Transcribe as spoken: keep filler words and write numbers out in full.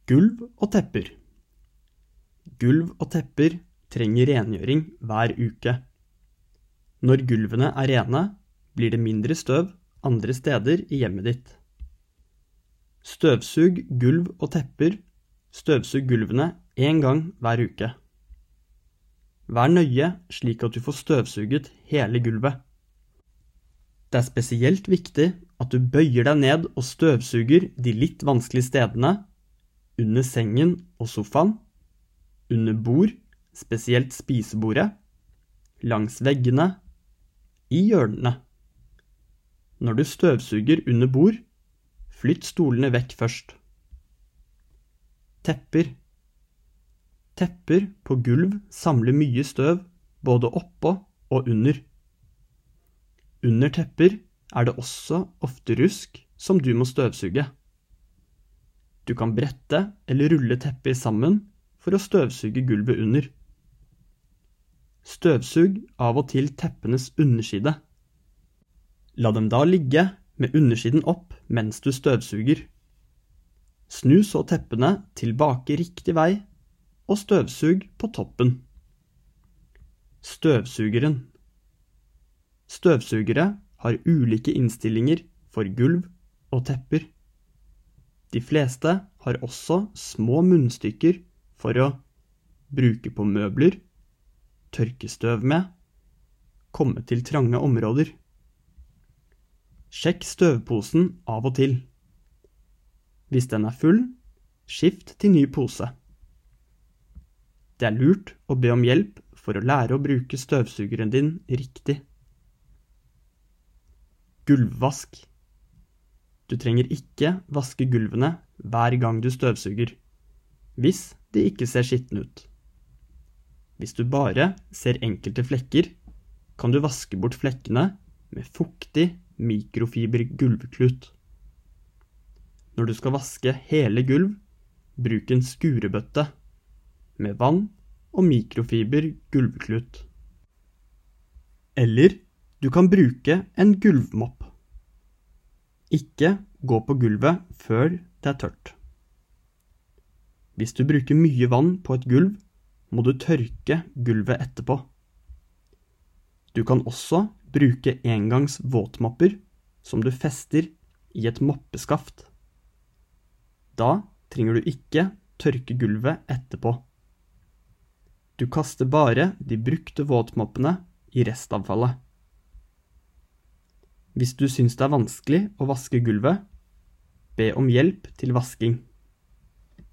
Gulv og tepper. Gulv og tepper trenger rengjøring hver uke. Når gulvene er rene, blir det mindre støv andre steder i hjemmet ditt. Støvsug gulv og tepper, støvsug gulvene en gang hver uke. Vær nøye slik at du får støvsuget hele gulvet. Det er spesielt viktig at du bøyer deg ned og støvsuger de litt vanskelige stedene, under sengen og sofaen, under bord, spesielt spisebordet, langs veggene, i hjørnene. Når du støvsuger under bord, flytt stolene vekk først. Tepper. Tepper på gulv samler mye støv, både oppå og under. Under tepper er det også ofte rusk som du må støvsuge. Du kan brette eller rulle teppet sammen for å støvsuge gulvet under. Støvsug av og til teppenes underside. La dem da ligge med undersiden opp mens du støvsuger. Snu så teppene tilbake riktig vei og støvsug på toppen. Støvsugeren. Støvsugere har ulike innstillinger for gulv og tepper. De fleste har også små munnstykker for å bruke på møbler, tørke støv med, komme til trange områder. Sjekk støvposen av og til. Hvis den er full, skift til ny pose. Det er lurt å be om hjelp for å lære å bruke støvsugeren din riktig. Gulvvask. Du trenger ikke vaske gulvene hver gang du støvsuger, hvis de ikke ser skitne ut. Hvis du bare ser enkelte flekker, kan du vaske bort flekkene med fuktig mikrofiber gulvklut. Når du skal vaske hele gulv, bruk en skurebøtte med vann og mikrofiber gulvklut. Eller du kan bruke en gulvmopp. Ikke gå på gulvet før det er tørt. Hvis du bruker mye vann på et gulv, må du tørke gulvet etterpå. Du kan også bruke engangs våtmopper som du fester i et moppeskaft. Da trenger du ikke tørke gulvet etterpå. Du kaster bare de brukte våtmoppene i restavfallet. Hvis du synes det er vanskelig å vaske gulvet, be om hjelp til vasking.